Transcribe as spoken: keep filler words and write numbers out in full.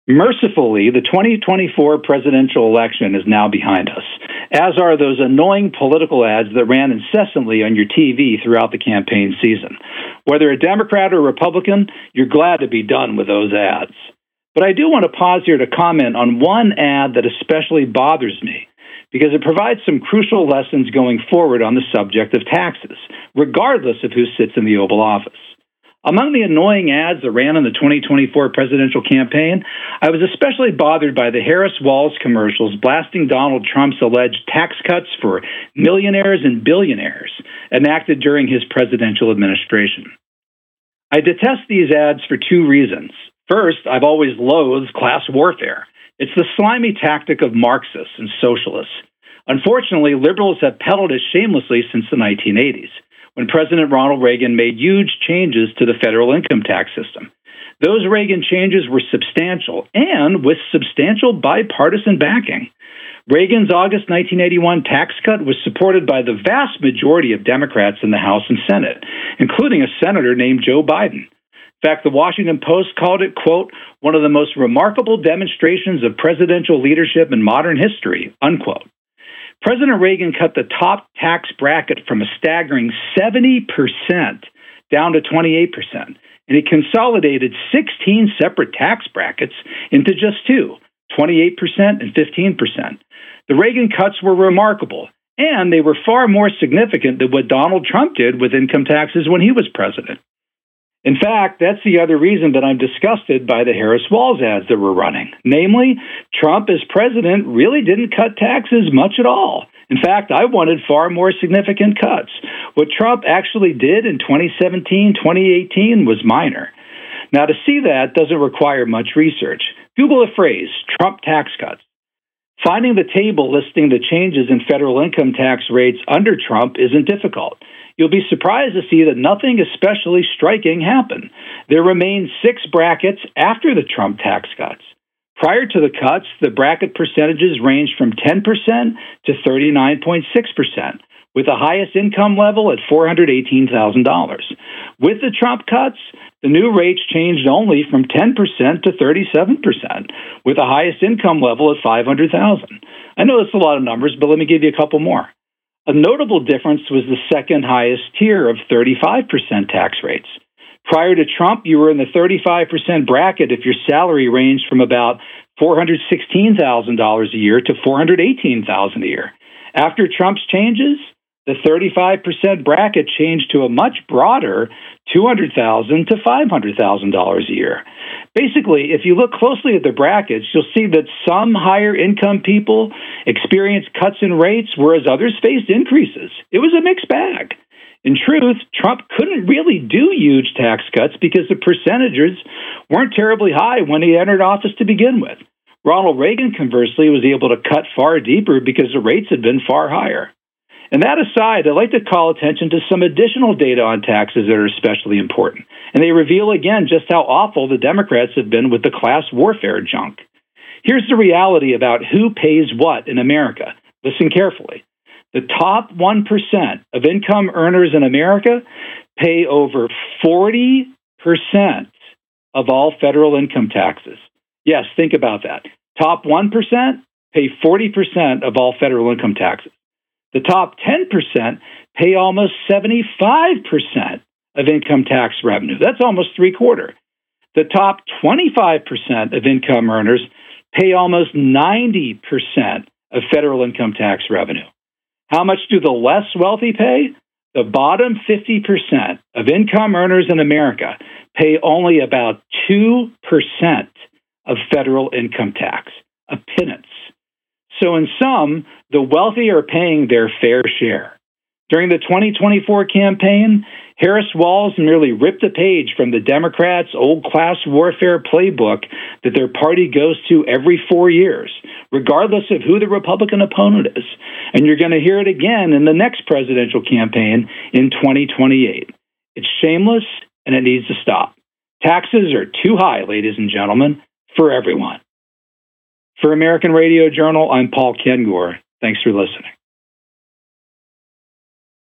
Mercifully, the twenty twenty-four presidential election is now behind us, as are those annoying political ads that ran incessantly on your T V throughout the campaign season. Whether a Democrat or Republican, you're glad to be done with those ads. But I do want to pause here to comment on one ad that especially bothers me, because it provides some crucial lessons going forward on the subject of taxes, regardless of who sits in the Oval Office. Among the annoying ads that ran in the twenty twenty-four presidential campaign, I was especially bothered by the Harris-Walz commercials blasting Donald Trump's alleged tax cuts for millionaires and billionaires enacted during his presidential administration. I detest these ads for two reasons. First, I've always loathed class warfare. It's the slimy tactic of Marxists and socialists. Unfortunately, liberals have peddled it shamelessly since the nineteen eighties. When President Ronald Reagan made huge changes to the federal income tax system. Those Reagan changes were substantial and with substantial bipartisan backing. Reagan's August nineteen eighty-one tax cut was supported by the vast majority of Democrats in the House and Senate, including a senator named Joe Biden. In fact, the Washington Post called it, quote, one of the most remarkable demonstrations of presidential leadership in modern history, unquote. President Reagan cut the top tax bracket from a staggering seventy percent down to twenty-eight percent, and he consolidated sixteen separate tax brackets into just two, twenty-eight percent and fifteen percent. The Reagan cuts were remarkable, and they were far more significant than what Donald Trump did with income taxes when he was president. In fact, that's the other reason that I'm disgusted by the Harris-Walz ads that were running. Namely, Trump as president really didn't cut taxes much at all. In fact, I wanted far more significant cuts. What Trump actually did in twenty seventeen, twenty eighteen was minor. Now, to see that doesn't require much research. Google the phrase, Trump tax cuts. Finding the table listing the changes in federal income tax rates under Trump isn't difficult. You'll be surprised to see that nothing especially striking happened. There remain six brackets after the Trump tax cuts. Prior to the cuts, the bracket percentages ranged from ten percent to thirty-nine point six percent, with the highest income level at four hundred eighteen thousand dollars. With the Trump cuts, the new rates changed only from ten percent to thirty-seven percent, with the highest income level at five hundred thousand dollars. I know that's a lot of numbers, but let me give you a couple more. A notable difference was the second highest tier of thirty-five percent tax rates. Prior to Trump, you were in the thirty-five percent bracket if your salary ranged from about four hundred sixteen thousand dollars a year to four hundred eighteen thousand dollars a year. After Trump's changes, the thirty-five percent bracket changed to a much broader two hundred thousand dollars to five hundred thousand dollars a year. Basically, if you look closely at the brackets, you'll see that some higher income people experienced cuts in rates, whereas others faced increases. It was a mixed bag. In truth, Trump couldn't really do huge tax cuts because the percentages weren't terribly high when he entered office to begin with. Ronald Reagan, conversely, was able to cut far deeper because the rates had been far higher. And that aside, I'd like to call attention to some additional data on taxes that are especially important. And they reveal again just how awful the Democrats have been with the class warfare junk. Here's the reality about who pays what in America. Listen carefully. The top one percent of income earners in America pay over forty percent of all federal income taxes. Yes, think about that. Top one percent pay forty percent of all federal income taxes. The top ten percent pay almost seventy-five percent of income tax revenue. That's almost three quarters. The top twenty-five percent of income earners pay almost ninety percent of federal income tax revenue. How much do the less wealthy pay? The bottom fifty percent of income earners in America pay only about two percent of federal income tax, a pittance. So in sum, the wealthy are paying their fair share. During the twenty twenty-four campaign, Harris-Walz merely ripped a page from the Democrats' old class warfare playbook that their party goes to every four years, regardless of who the Republican opponent is. And you're going to hear it again in the next presidential campaign in twenty twenty-eight. It's shameless, and it needs to stop. Taxes are too high, ladies and gentlemen, for everyone. For American Radio Journal, I'm Paul Kengor. Thanks for listening.